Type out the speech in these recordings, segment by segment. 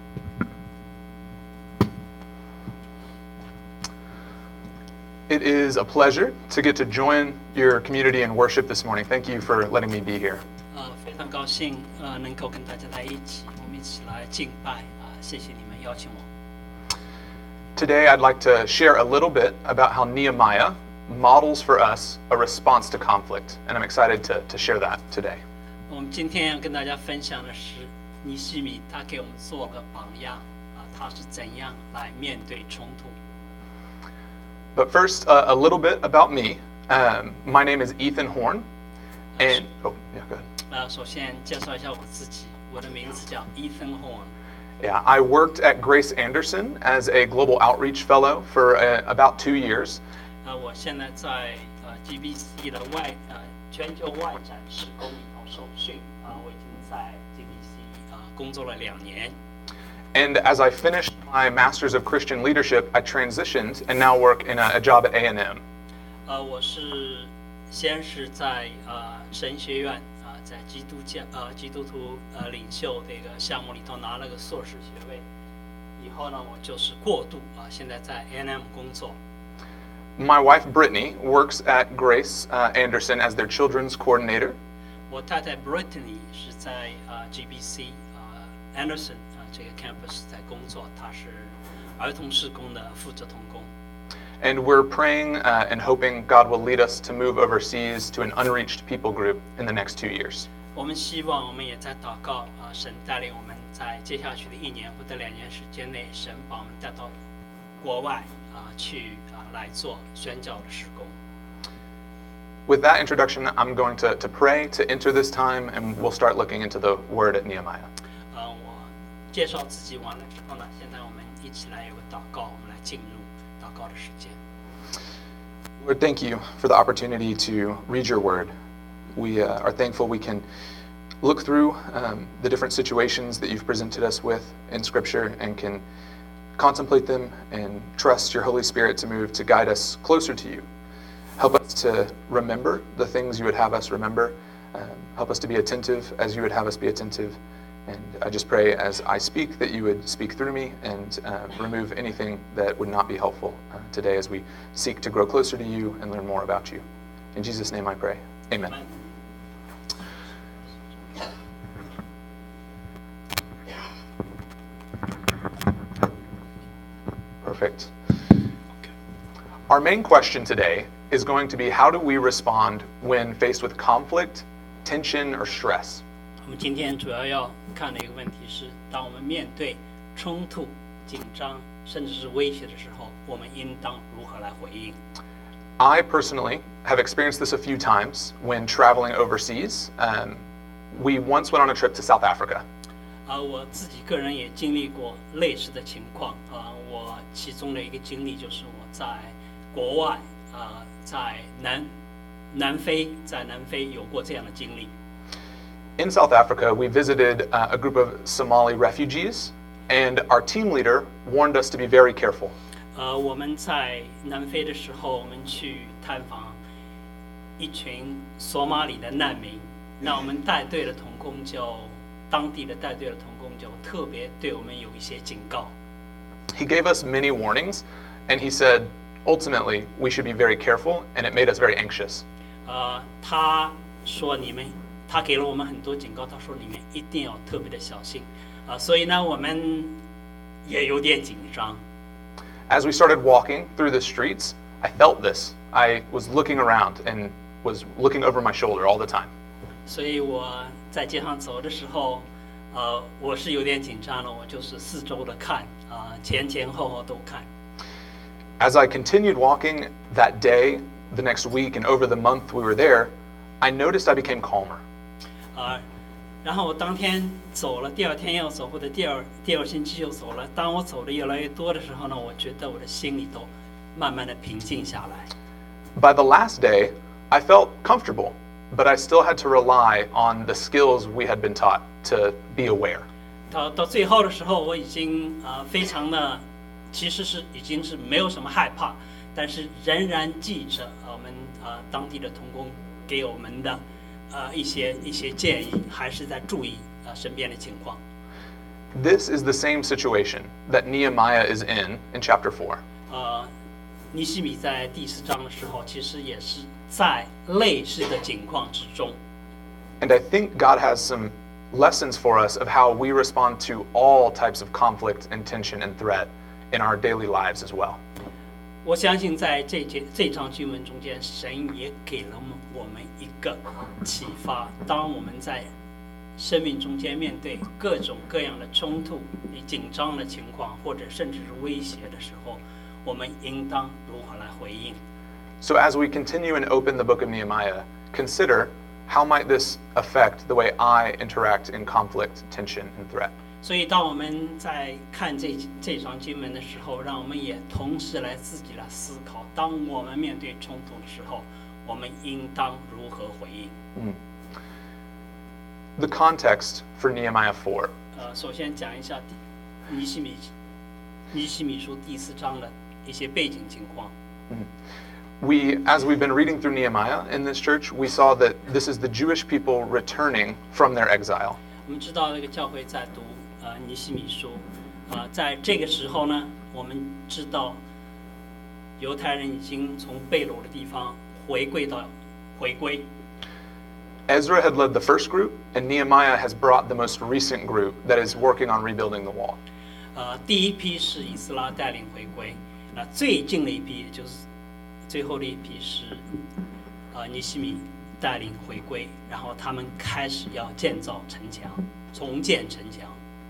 It is a pleasure to get to join your community in worship this morning. Thank you for letting me be here. 非常高兴能够跟大家在一起，我们一起来敬拜谢谢你们邀请我。 Today, I'd like to share a little bit about how Nehemiah models for us a response to conflict, and I'm excited to share that today. 我们今天要跟大家分享的是尼西米，他给我们做个榜样他是怎样来面对冲突。 But first, a little bit about me. My name is Ethan Horn, and go ahead. 首先介绍一下我自己，我的名字叫 Ethan Horn。 Yeah, I worked at Grace Anderson as a global outreach fellow for about 2 years. 我现在在GBC 的全球外展事工里头受训我已经在 GBC 工作了2年。 And as I finished my Masters of Christian Leadership, I transitioned and now work in a job at A&M. 我先是在神学院在基督徒领袖这个项目里头拿了个硕士学位，以后呢我就是过渡现在在 A&M 工作。 My wife Brittany works at Grace Anderson as their children's coordinator. 我太太 Brittany 是在GBC Anderson 这个 campus 在工作，她是儿童事工的负责同工。 And we're praying and hoping God will lead us to move overseas to an unreached people group in the next 2 years. 我们希望，我们也在祷告神带领我们在接下去的1年或者2年时间内，神把我们带到国外去来做宣教的事工。 With that introduction, I'm going to pray to enter this time, and we'll start looking into the word at Nehemiah. 我介绍自己完了之后呢，现在我们一起来有个祷告，我们来进入祷告的时间。 Lord, thank you for the opportunity to read your word. We are thankful we can look through the different situations that you've presented us with in Scripture and can contemplate them and trust your Holy Spirit to move to guide us closer to you. Help us to remember the things you would have us remember. Help us to be attentive as you would have us be attentive. And I just pray as I speak that you would speak through me and remove anything that would not be helpful today as we seek to grow closer to you and learn more about you. In Jesus' name I pray. Amen. Perfect. Our main question today is going to be, how do we respond when faced with conflict, tension, or stress? 我们今天主要看的一个问题是，当我们面对冲突、紧张，甚至是威胁的时候，我们应当如何来回应？ I personally have experienced this a few times when traveling overseas. We once went on a trip to South Africa. 我自己个人也经历过类似的情况我其中的一个经历就是我在国外在南非有过这样的经历。 In South Africa, we visited a group of Somali refugees, and our team leader warned us to be very careful. 我们在南非的时候，我们去探访一群索马里的难民。那我们带队的同工当地的带队的同工就特别对我们有一些警告。 He gave us many warnings, and he said, ultimately, we should be very careful, and it made us very anxious. 他说他给了我们很多警告，他说你们一定要特别的小心所以呢，我们也有点紧张。 As we started walking through the streets, I felt this. I was looking around and was looking over my shoulder all the time. 所以我在街上走的时候，我是有点紧张的，我就是四周的看前后都看。 As I continued walking that day, the next week, and over the month we were there, I noticed I became calmer. 然后我当天走了，第二天又走，或者第二星期又走了。当我走的越来越多的时候呢，我觉得我的心里都慢慢的平静下来。 By the last day, I felt comfortable, but I still had to rely on the skills we had been taught to be aware. 到最后的时候，我已经非常的，其实已经是没有什么害怕，但是仍然记着我们当地的同工给我们的一些建议，还是在注意身边的情况。 This is the same situation that Nehemiah is in chapter 4. 尼希米在第4章的时候，其实也是在类似的境况之中。 And I think God has some lessons for us of how we respond to all types of conflict and tension and threat in our daily lives as well. 我相信在这章经文中间，神也给了我们一个启发。当我们在生命中间面对各种各样的冲突、紧张的情况，或者甚至是威胁的时候，我们应当如何来回应？ So as we continue and open the book of Nehemiah, consider how might this affect the way I interact in conflict, tension, and threat. 所以，当我们在看这章经文的时候，让我们也同时自己来思考：当我们面对冲突的时候，我们应当如何回应 ？The context for Nehemiah 4. 首先讲一下尼希米书第4章的一些背景情况。 As we've been reading through Nehemiah in this church, we saw that this is the Jewish people returning from their exile. 我们知道这个教会在读尼希米书，在这个时候呢，我们知道犹太人已经从被掳的地方回归。 Ezra had led the first group, and Nehemiah has brought the most recent group that is working on rebuilding the wall. 第一批是以斯拉带领回归，那最近的一批，也就是最后的一批是尼希米带领回归，然后他们开始要建造城墙，重建城墙。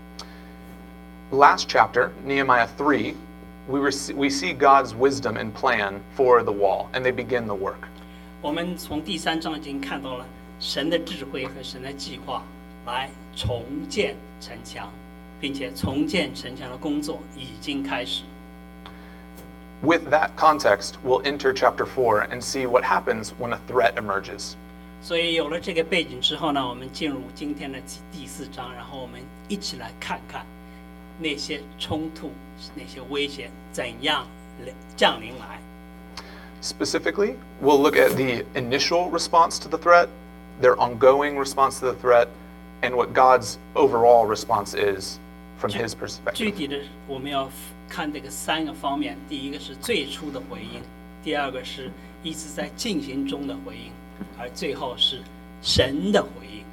Last chapter, Nehemiah 3, we see God's wisdom and plan for the wall, and they begin the work. 我们从第3章已经看到了神的智慧和神的计划来重建城墙，并且重建城墙的工作已经开始。 With that context, we'll enter chapter 4 and see what happens when a threat emerges. 所以有了这个背景之后呢，我们进入今天的第4章，然后我们一起来看看那些冲突、那些威胁怎样降临来。 Specifically, we'll look at the initial response to the threat, their ongoing response to the threat, and what God's overall response is from His perspective. 具体的，我们要看这个3个方面。第一个是最初的回应，第二个是一直在进行中的回应，而最后是神的回应。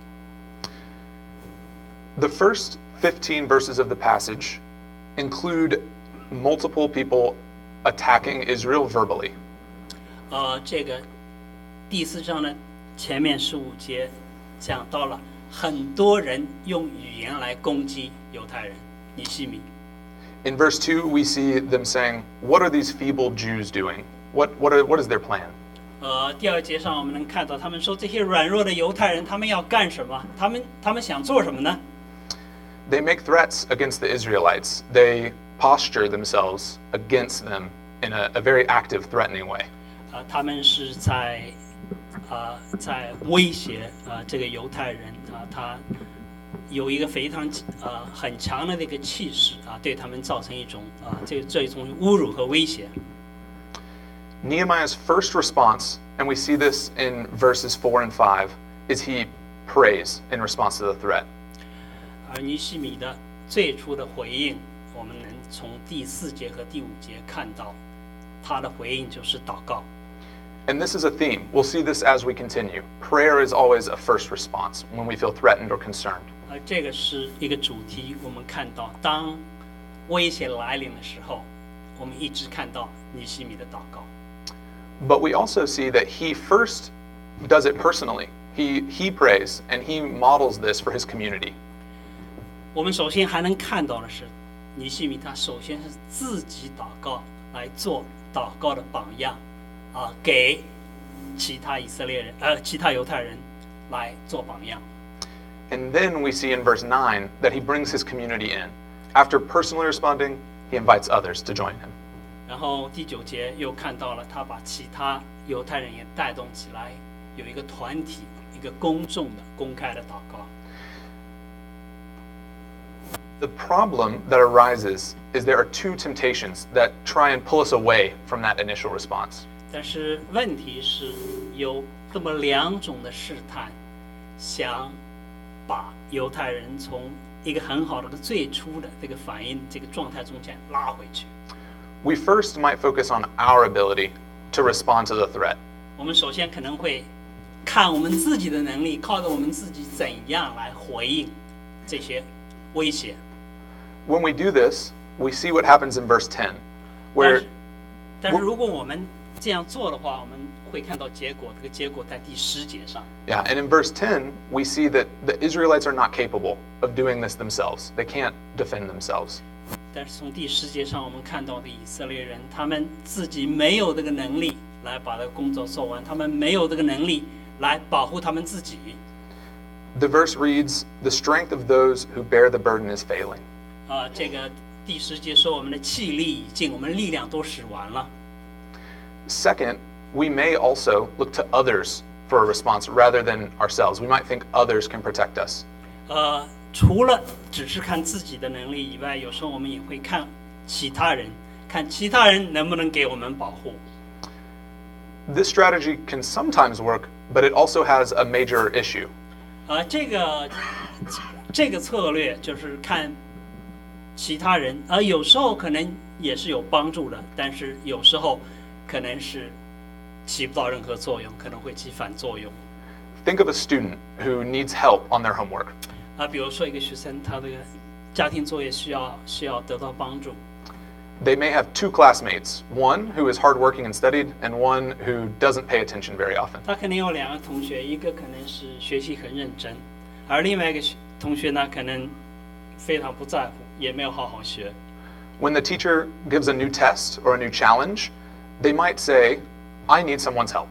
The first 15 verses of the passage include multiple people attacking Israel verbally. 这个第4章的前面15节讲到了很多人用语言来攻击犹太人尼希米。 In verse 2, we see them saying, "What are these feeble Jews doing? What is their plan?" 第2节上我们能看到他们说这些软弱的犹太人，他们要干什么？他们想做什么呢？ They make threats against the Israelites. They posture themselves against them in a very active, threatening way. 他们是在威胁这个犹太人他有一个非常很强的这个气势对他们造成一种这种侮辱和威胁。 Nehemiah's first response, and we see this in verses 4 and 5, is he prays in response to the threat. 而尼希米的最初的回应，我们能从第4节和第5节看到，他的回应就是祷告。 And this is a theme. We'll see this as we continue. Prayer is always a first response when we feel threatened or concerned. 这个是一个主题，我们看到当威胁来临的时候，我们一直看到尼希米的祷告。 But we also see that he first does it personally. He prays and he models this for his community. 我们首先还能看到的是，尼希米他首先是自己祷告，来做祷告的榜样，给其他其他犹太人来做榜样。 And then we see in verse 9 that he brings his community in. After personally responding, he invites others to join him. 然后第9节又看到了他把其他犹太人也带动起来，有一个团体，一个公众的、公开的祷告。 The problem that arises is there are two temptations that try and pull us away from that initial response. 但是问题是有这么2种的试探，想把犹太人从一个很好的最初的这个反应这个状态中间拉回去。 We first might focus on our ability to respond to the threat. 我们首先可能会看我们自己的能力，靠着我们自己怎样来回应这些威胁。 When we do this, we see what happens in verse 10, where 但是如果我们这样做的话，我们会看到结果，这个结果在第10节上。 yeah, and in verse 10, we see that the Israelites are not capable of doing this themselves. They can't defend themselves. 但是从第10节上，我们看到的以色列人，他们自己没有这个能力来把这个工作做完，他们没有这个能力来保护他们自己。 The verse reads, "The strength of those who bear the burden is failing." 这个第10节说我们的气力已尽，我们力量都使完了。 Second, we may also look to others for a response rather than ourselves. We might think others can protect us. 除了只是看自己的能力以外，有时候我们也会看其他人，看其他人能不能给我们保护。 This strategy can sometimes work, but it also has a major issue. 这个策略就是看其他人，有时候可能也是有帮助的，但是有时候可能是起不到任何作用，可能会起反作用。 Think of a student who needs help on their homework. 比如说一个学生，他这个家庭作业需要得到帮助。 They may have two classmates, one who is hardworking and studied, and one who doesn't pay attention very often. 他可能有2个同学，一个可能是学习很认真，而另外一个同学呢，可能非常不在乎，也没有好好学。 When the teacher gives a new test or a new challenge, they might say, "I need someone's help."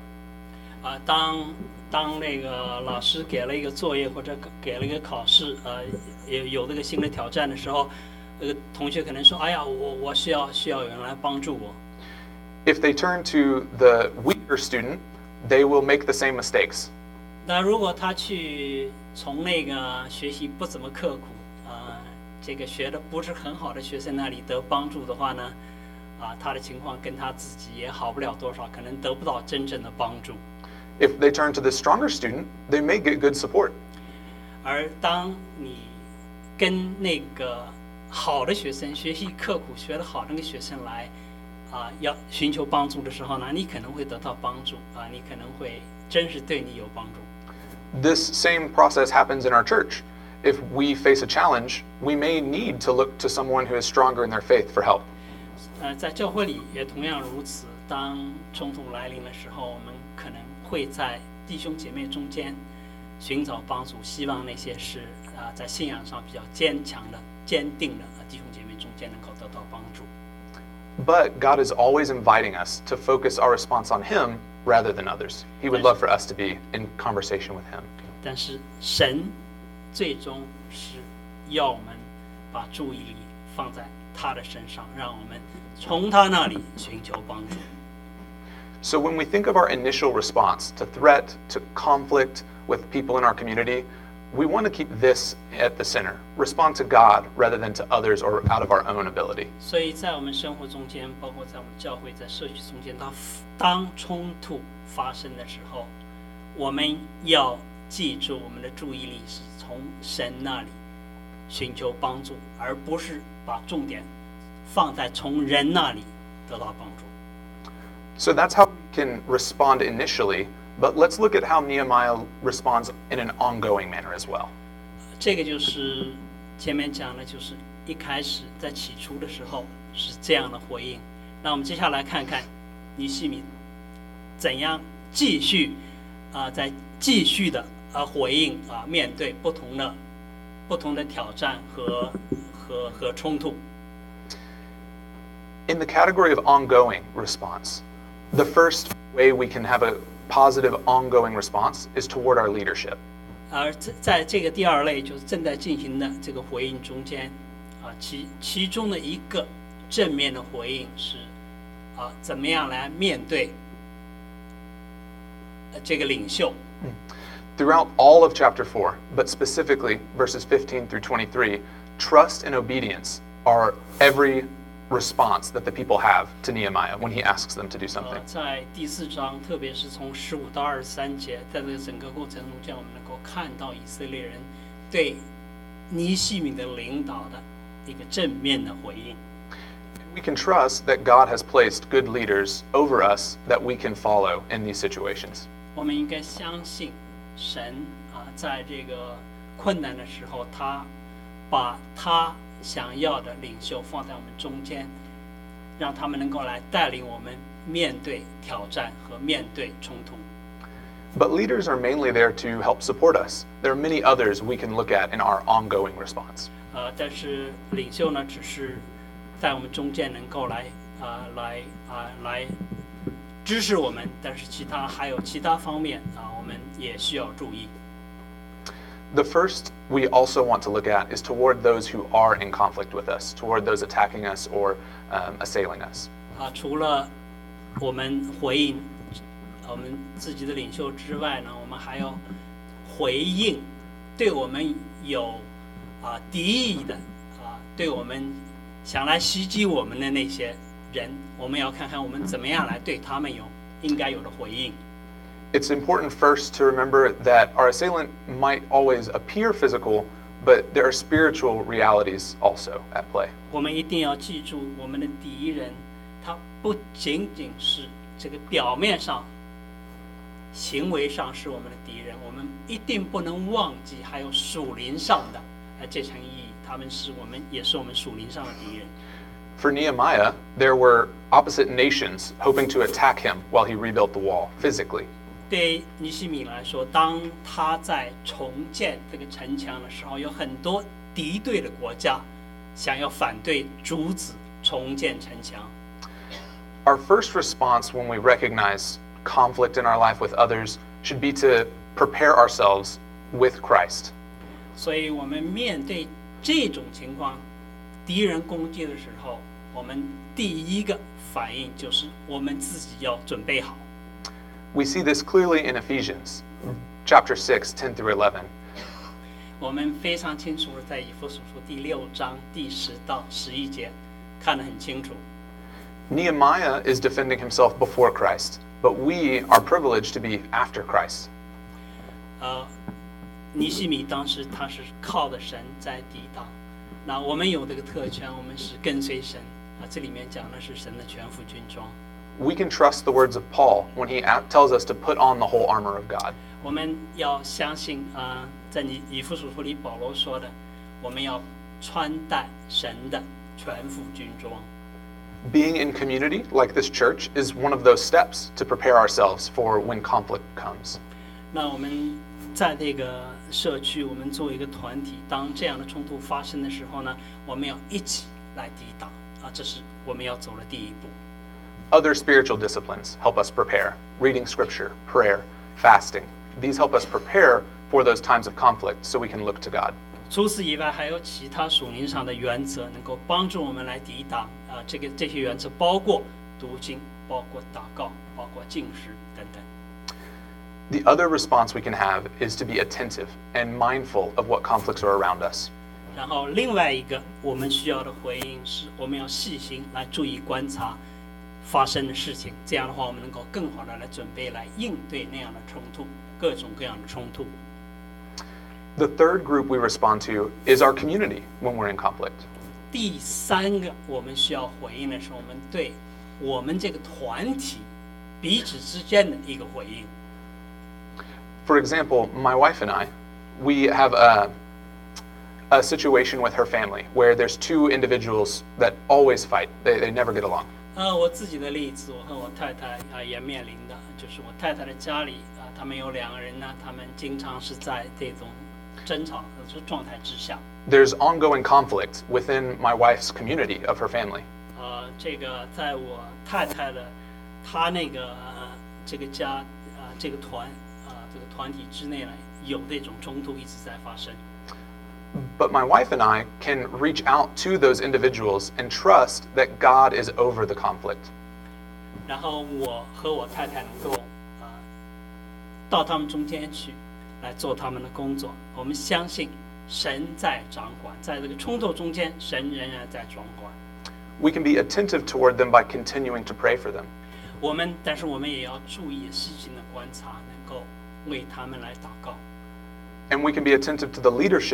当那个老师给了一个作业或者给了一个考试，有这个新的挑战的时候，同学可能说：“哎呀，我需要有人来帮助我。” If they turn to the weaker student, they will make the same mistakes. 那如果他去从那个学习不怎么刻苦，这个学的不是很好的学生那里得帮助的话呢，他的情况跟他自己也好不了多少，可能得不到真正的帮助。 If they turn to the stronger student, they may get good support. 而当你跟那个好的学生学习刻苦学得好的那个学生来要寻求帮助的时候呢，你可能会得到帮助你可能会真是对你有帮助。 This same process happens in our church. If we face a challenge, we may need to look to someone who is stronger in their faith for help. 在教会里也同样如此。当冲突来临的时候，我们可能会在弟兄姐妹中间寻找帮助，希望那些是在信仰上比较坚强的、坚定的弟兄姐妹中间能够得到帮助。 But God is always inviting us to focus our response on Him rather than others. He would love for us to be in conversation with Him. 但是神最终是要我们把注意力放在他的身上，让我们从他那里寻求帮助。 So when we think of our initial response to threat, to conflict with people in our community, we want to keep this at the center. Respond to God rather than to others or out of our own ability. 所以在我们生活中间，包括在我们教会、在社区中间，当冲突发生的时候，我们要记住我们的注意力是从神那里寻求帮助，而不是把重点放在从人那里得到帮助。 So that's how we can respond initially, but let's look at how Nehemiah responds in an ongoing manner as well. 这个就是前面讲的，就是一开始在起初的时候是这样的回应。那我们接下来看看尼希米怎样继续在继续的回应面对不同的挑战和冲突。 In the category of ongoing response, the first way we can have a positive ongoing response is toward our leadership. 而在这个第二类就是正在进行的这个回应中间其中的一个正面的回应是怎么样来面对这个领袖。 Throughout all of chapter 4, but specifically verses 15 through 23, trust and obedience are every response that the people have to Nehemiah when he asks them to do something. 在第4章，特别是从15到23节，在这个整个过程中间，我们能够看到以色列人对尼西米的领导的一个正面的回应。 We can trust that God has placed good leaders over us that we can follow in these situations. 我们应该相信神在这个困难的时候，他把他想要的领袖放在我们中间，让他们能够来带领我们面对挑战和面对冲突。 But leaders are mainly there to help support us. There are many others we can look at in our ongoing response. 但是领袖呢，只是在我们中间能够来支持我们，但是还有其他方面我们也需要注意。 The first we also want to look at is toward those who are in conflict with us, toward those attacking us or assailing us. 除了我们回应我们自己的领袖之外呢，我们还要回应对我们有敌意的对我们想来袭击我们的那些人，我们要看看我们怎么样来对他们应该有的回应。 It's important first to remember that our assailant might always appear physical, but there are spiritual realities also at play. 我们一定要记住，我们的敌人他不仅仅是这个表面上行为上是我们的敌人，我们一定不能忘记还有属灵上的这层意义，他们也是我们属灵上的敌人。 For Nehemiah, there were opposite nations hoping to attack him while he rebuilt the wall physically. 对尼西米来说，当他在重建这个城墙的时候，有很多敌对的国家想要反对阻止重建城墙。 Our first response when we recognize conflict in our life with others should be to prepare ourselves with Christ. 所以我们面对这种情况，敌人攻击的时候，我们第一个反应就是我们自己要准备好。 We see this clearly in Ephesians, chapter 6, 10 through 11. 我们非常清楚的在以弗所书第6章第10到11节看得很清楚。 Nehemiah is defending himself before Christ, but we are privileged to be after Christ. 尼西米当时他是靠着神在抵挡，那我们有这个特权，我们是跟随神这里面讲的是神的全副军装。 We can trust the words of Paul when he tells us to put on the whole armor of God. 我们要相信在以弗所书里保罗说的，我们要穿戴神的全副军装。 Being in community like this church is one of those steps to prepare ourselves for when conflict comes. 那我们在这个社区，我们作为一个团体，当这样的冲突发生的时候呢，我们要一起来抵挡这是我们要走的第一步。 Other spiritual disciplines help us prepare. Reading scripture, prayer, fasting. These help us prepare for those times of conflict so we can look to God. 除此以外，还有其他属灵上的原则能够帮助我们来抵挡这些原则包括读经，包括祷告，包括禁食等等。 The other response we can have is to be attentive and mindful of what conflicts are around us. 然后另外一个我们需要的回应是，我们要细心来注意观察发生的事情，这样的话，我们能够更好的来准备来应对那样的冲突，各种各样的冲突。 The third group we respond to is our community when we're in conflict. 第三个我们需要回应的是，我们对我们这个团体彼此之间的一个回应。 For example, my wife and I, we have a situation with her family where there's two individuals that always fight. They never get along. 我自己的例子，我和我太太也面临的，就是我太太的家里他们有2个人呢，他们经常是在这种争吵的状态之下。 There's ongoing conflict within my wife's community of her family. 这个在我太太的她那个这个家这个团体之内呢，有这种冲突一直在发生。 But my wife and I can reach out to those individuals and trust that God is over the conflict. 然后我和我太太能够到他们中间去，来做他们的工作。我们相信神在掌管，在这个冲突中间，神仍然在掌管。 We can be attentive toward them by continuing to pray for them. 但是我们也要注意细心的观察，能够为他们来祷告。 And we can be attentive to the leadership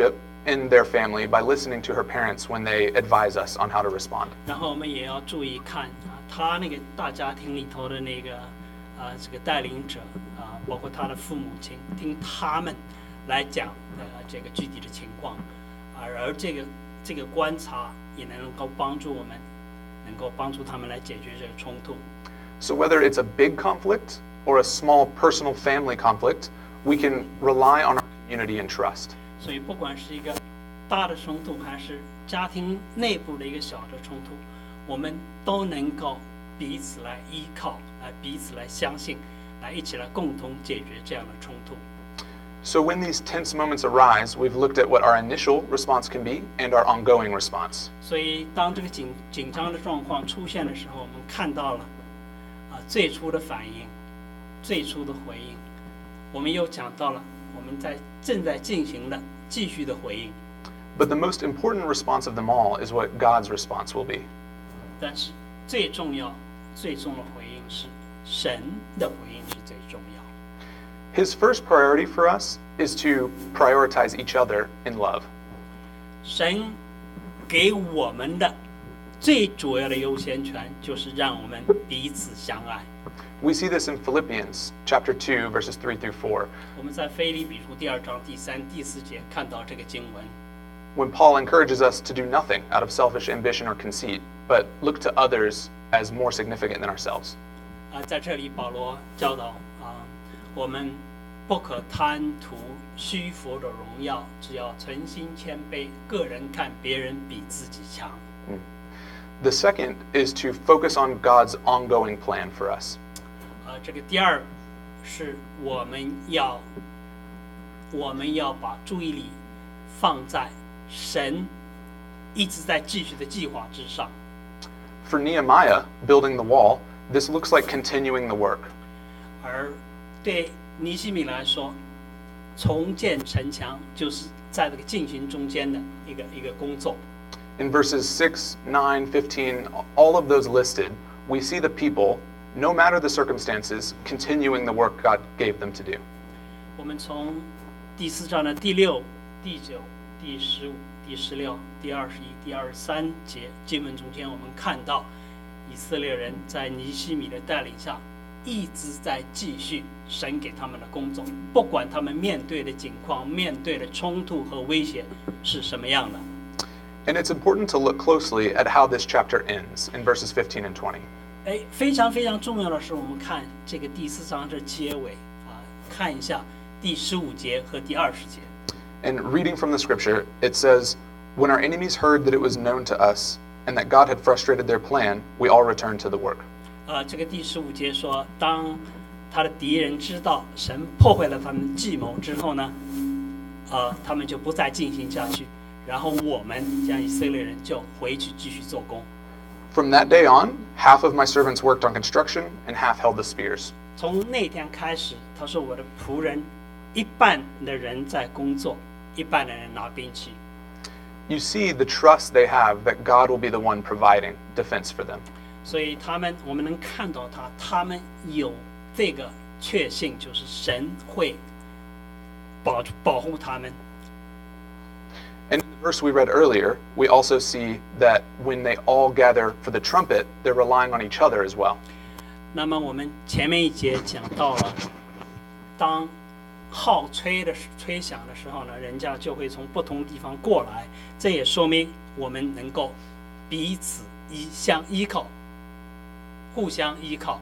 in their family by listening to her parents when they advise us on how to respond. 然后我们也要注意看他那个大家庭里头的那个这个带领者包括他的父母亲，听他们来讲这个具体的情况，而这个观察也能够帮助我们，能够帮助他们来解决这个冲突。 So whether it's a big conflict or a small personal family conflict, we can rely on our community and trust. 所以不管是一个大的冲突，还是家庭内部的一个小的冲突，我们都能够彼此来依靠，彼此来相信，来一起来共同解决这样的冲突。 So when these tense moments arise, we've looked at what our initial response can be and our ongoing response. 所以当这个紧张的状况出现的时候，我们看到了最初的反应，最初的回应，我们又讲到了我们正在进行的继续的回应。 But the most important response of them all is what God's response will be. 但是最重的回应是神的回应是最重要。 His first priority for us is to prioritize each other in love. 神给我们的最主要的优先权就是让我们彼此相爱。 We see this in Philippians chapter 2 verses 3 through 4. 我们在腓立比书2章第3、第4节看到这个经文。 When Paul encourages us to do nothing out of selfish ambition or conceit, but look to others as more significant than ourselves. 在这里保罗教导我们不可贪图虚浮的荣耀，只要存心谦卑，个人看别人比自己强。 The second is to focus on God's ongoing plan for us. 这个第二是我们要把注意力放在神一直在继续的计划之上。 For Nehemiah, building the wall, this looks like continuing the work. 而对尼希米来说，重建城墙就是在这个进行中间的一个工作。 In verses 6, 9, 15, all of those listed, we see the people, no matter the circumstances, continuing the work God gave them to do. 我们从第4章的第6、第9、第15、第16、第21、第23节经文中间，我们看到以色列人在尼希米的带领下，一直在继续神给他们的工作，不管他们面对的境况、面对的冲突和威胁是什么样的。 And it's important to look closely at how this chapter ends in verses 15 and 20. 非常非常重要的是，我们看这个第4章的结尾看一下第15节和第20节。 And reading from the scripture, it says, "When our enemies heard that it was known to us and that God had frustrated their plan, we all returned to the work." 这个第15节说，当他的敌人知道神破坏了他们的计谋之后呢，他们就不再进行下去，然后我们这样以色列人就回去继续做工。 From that day on, half of my servants worked on construction and half held the spears. 从那天开始，他说我的仆人一半的人在工作，一半的人拿兵器。 You see the trust they have that God will be the one providing defense for them. 所以我们能看到他们有这个确信，就是神会保护他们。 And in the verse we read earlier, we also see that when they all gather for the trumpet, they're relying on each other as well. 那么我们前面一节讲到了，当号吹响的时候呢，人家就会从不同地方过来，这也说明我们能够彼此相依靠，互相依靠。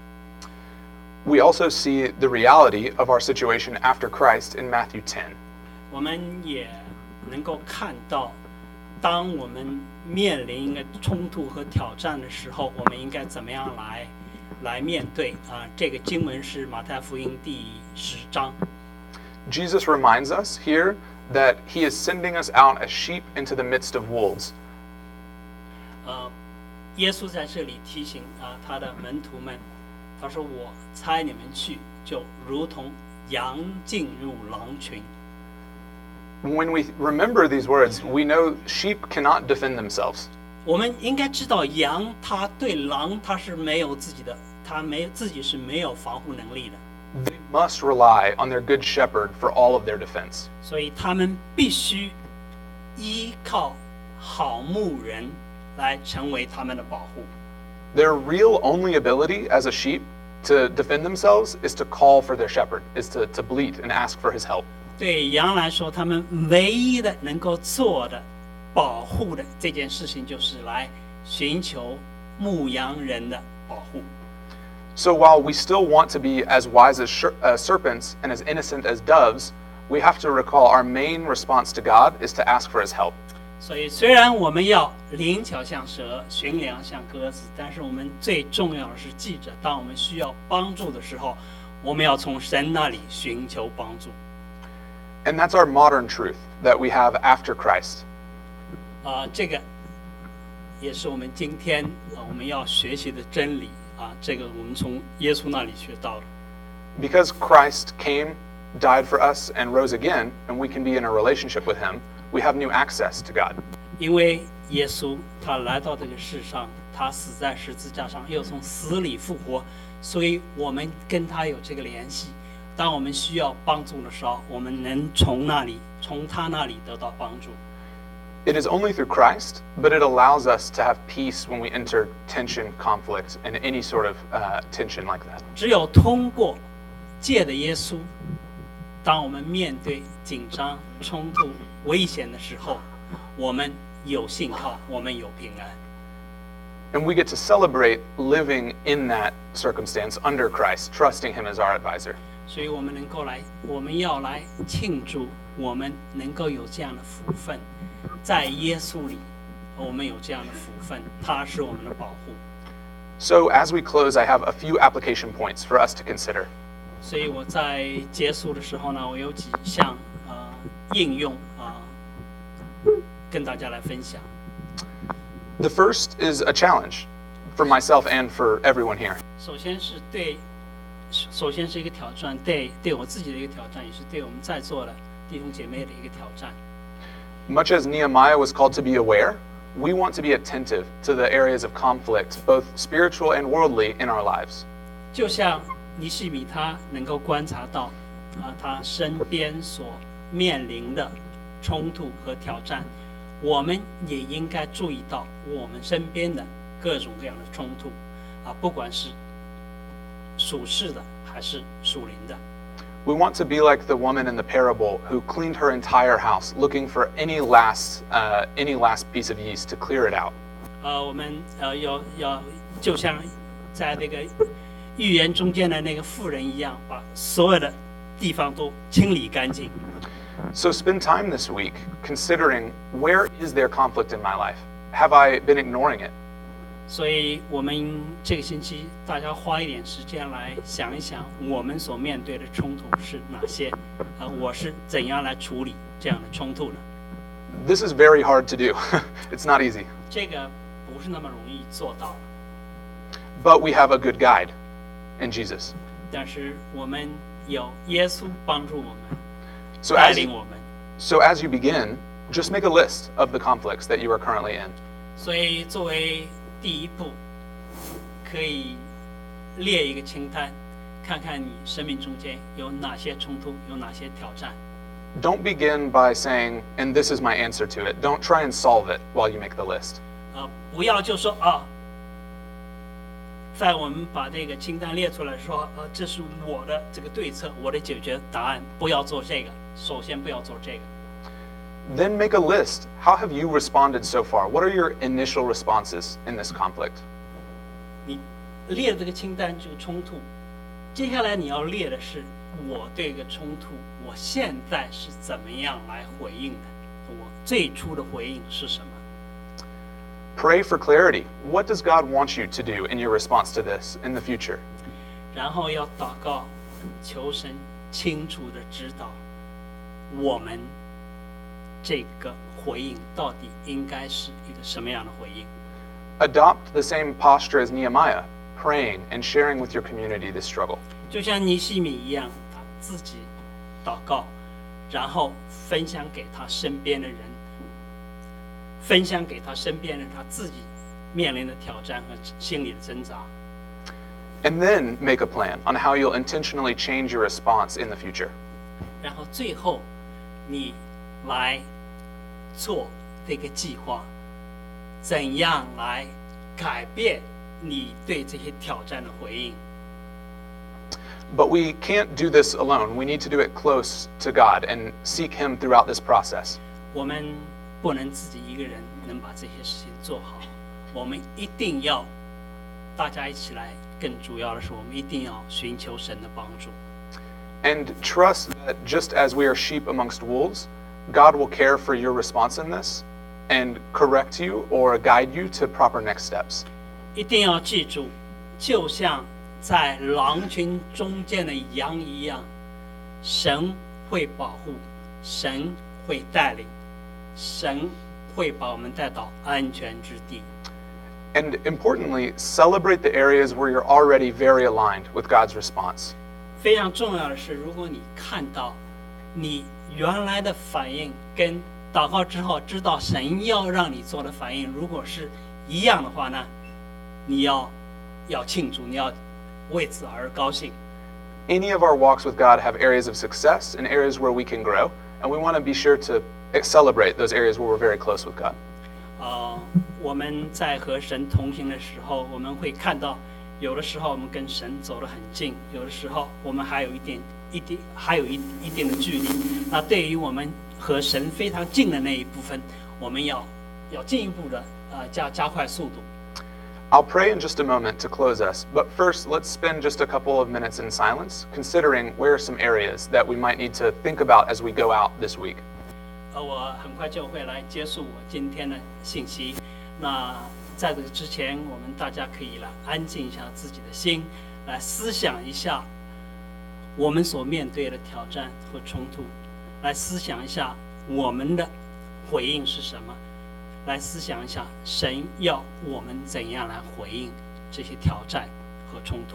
We also see the reality of our situation after Christ in Matthew 10. 我们也能够看到，当我们面临一个冲突和挑战的时候，我们应该怎么样来面对这个经文是马太福音第10章。 Jesus reminds us here that he is sending us out as sheep into the midst of wolves. 耶稣在这里提醒他的门徒们，他说：“我差你们去，就如同羊进入狼群。” When we remember these words, we know sheep cannot defend themselves. 我们应该知道，羊它对狼它是没有自己的，自己是没有防护能力的。 They must rely on their good shepherd for all of their defense. 所以他们必须依靠好牧人来成为他们的保护。 Their real only ability as a sheep to defend themselves is to call for their shepherd, is to bleat and ask for his help. 对羊来说，他们唯一的能够做的保护的这件事情，就是来寻求牧羊人的保护。 So while we still want to be as wise as serpents and as innocent as doves, we have to recall our main response to God is to ask for his help. 所以，虽然我们要灵巧像蛇，驯良像鸽子，但是我们最重要的是记着，当我们需要帮助的时候，我们要从神那里寻求帮助。 And that's our modern truth that we have after Christ. 这个也是我们今天我们要学习的真理啊，这个我们从耶稣那里学到的。 Because Christ came, died for us, and rose again, and we can be in a relationship with him, we have new access to God. 因为耶稣他来到这个世上，他死在十字架上，又从死里复活，所以我们跟他有这个联系。当我们需要帮助的时候，我们能从他那里得到帮助。 It is only through Christ, but it allows us to have peace when we enter tension, conflict, and any sort of tension like that. 只有通过借的耶稣，当我们面对紧张、冲突、危险的时候，我们有信靠，我们有平安。 And we get to celebrate living in that circumstance under Christ, trusting him as our advisor. 所以我们要来庆祝，我们能够有这样的福分，在耶稣里，我们有这样的福分，他是我们的保护。 So as we close, I have a few application points for us to consider. 所以我在结束的时候呢，我有几项应用跟大家来分享。 The first is a challenge for myself and for everyone here. 首先是一个挑战，对我自己的一个挑战，也是对我们在座的弟兄姐妹的一个挑战。 Much as Nehemiah was called to be aware, we want to be attentive to the areas of conflict, both spiritual and worldly, in our lives. 就像尼西米他能够观察到他身边所面临的冲突和挑战，我们也应该注意到我们身边的各种各样的冲突不管是属世的还是属灵的。 We want to be like the woman in the parable who cleaned her entire house, looking for any last piece of yeast to clear it out. 我们要就像在那个寓言中间的那个妇人一样，把所有的地方都清理干净。 So spend time this week considering, where is there conflict in my life? Have I been ignoring it? 所以我们这个星期大家花一点时间来想一想，我们所面对的冲突是哪些？我是怎样来处理这样的冲突呢？ This is very hard to do. It's not easy. 这个不是那么容易做到的。 But we have a good guide in Jesus. 但是我们有耶稣帮助我们， So 带 as 领我们。 as you begin, just make a list of the conflicts that you are currently in. 所以作为第一步，可以列一个清单，看看你生命中间有哪些冲突，有哪些挑战。 Don't begin by saying, and this is my answer to it. Don't try and solve it while you make the list. 不要就说在我们把这个清单列出来说，这是我的这个对策，我的解决答案，不要做这个，首先不要做这个。 Then make a list. How have you responded so far? What are your initial responses in this conflict? 你列这个清单就冲突，接下来你要列的是我对这个冲突，我现在是怎么样来回应的？我最初的回应是什么？ Pray for clarity. What does God want you to do in your response to this in the future? 然后要祷告，求神清楚的指导我们这个回应到底应该是一个什么样的回应。 Adopt the same posture as Nehemiah, praying and sharing with your community this struggle. 就像尼西米一样，他自己祷告，然后分享给他身边的人，分享给他身边人他自己面临的挑战和心理的挣扎。 And then make a plan on how you'll intentionally change your response in the future. 然后最后，你来做这个计划，怎样来改变你对这些挑战的回应。 But we can't do this alone. We need to do it close to God and seek Him throughout this process. 我们不能自己一个人能把这些事情做好，我们一定要大家一起来。更主要的是，我们一定要寻求神的帮助。 And trust that just as we are sheep amongst wolves, God will care for your response in this and correct you or guide you to proper next steps. 一定要记住，就像在狼群中间的羊一样，神会保护，神会带领，神会把我们带到安全之地。 And importantly, celebrate the areas where you're already very aligned with God's response. 非常重要的是，如果你看到你原来的反应跟祷告之后知道神要让你做的反应如果是一样的话呢，你要庆祝，你要为此而高兴。 Any of our walks with God have areas of success and areas where we can grow, and we want to be sure to celebrate those areas where we're very close with God. 我们在和神同行的时候，我们会看到，有的时候我们跟神走得很近，有的时候我们还有一定的距离。那对于我们和神非常近的那一部分，我们要进一步的加快速度。 I'll pray in just a moment to close us, but first let's spend just a couple of minutes in silence, considering where are some areas that we might need to think about as we go out this week. 我很快就会来结束我今天的信息。那在这个之前，我们大家可以来安静一下自己的心，来思想一下我们所面对的挑战和冲突，来思想一下我们的回应是什么，来思想一下神要我们怎样来回应这些挑战和冲突。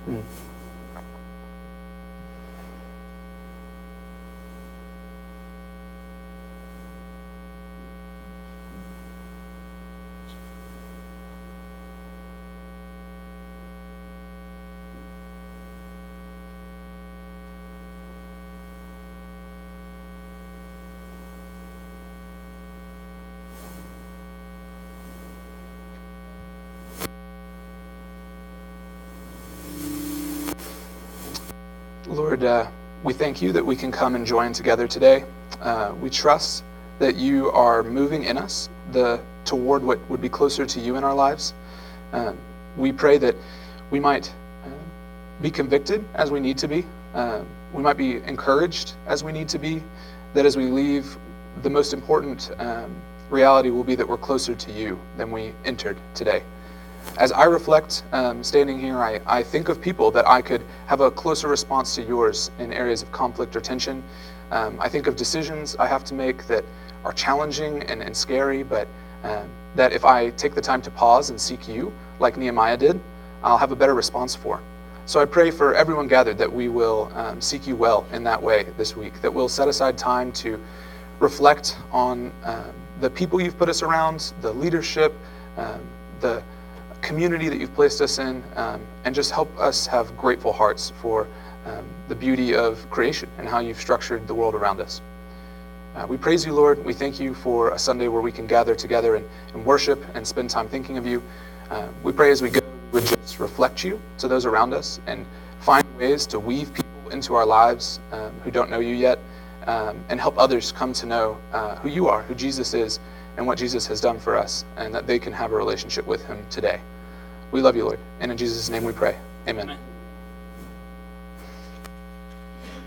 Lord, we thank you that we can come and join together today. We trust that you are moving in us toward what would be closer to you in our lives. We pray that we might be convicted as we need to be. We might be encouraged as we need to be. That as we leave, the most important reality will be that we're closer to you than we entered today. As I reflect, standing here, I think of people that I could have a closer response to yours in areas of conflict or tension. I think of decisions I have to make that are challenging and scary, but that if I take the time to pause and seek you, like Nehemiah did, I'll have a better response for. So I pray for everyone gathered that we will seek you well in that way this week, that we'll set aside time to reflect on the people you've put us around, the leadership, the community that you've placed us in, and just help us have grateful hearts for the beauty of creation and how you've structured the world around us. We praise you, Lord. We thank you for a Sunday where we can gather together and worship and spend time thinking of you. We pray as we go, we would just reflect you to those around us and find ways to weave people into our lives who don't know you yet, and help others come to know who you are, who Jesus is, and what Jesus has done for us, and that they can have a relationship with him today. We love you, Lord, and in Jesus' name we pray. Amen. Amen.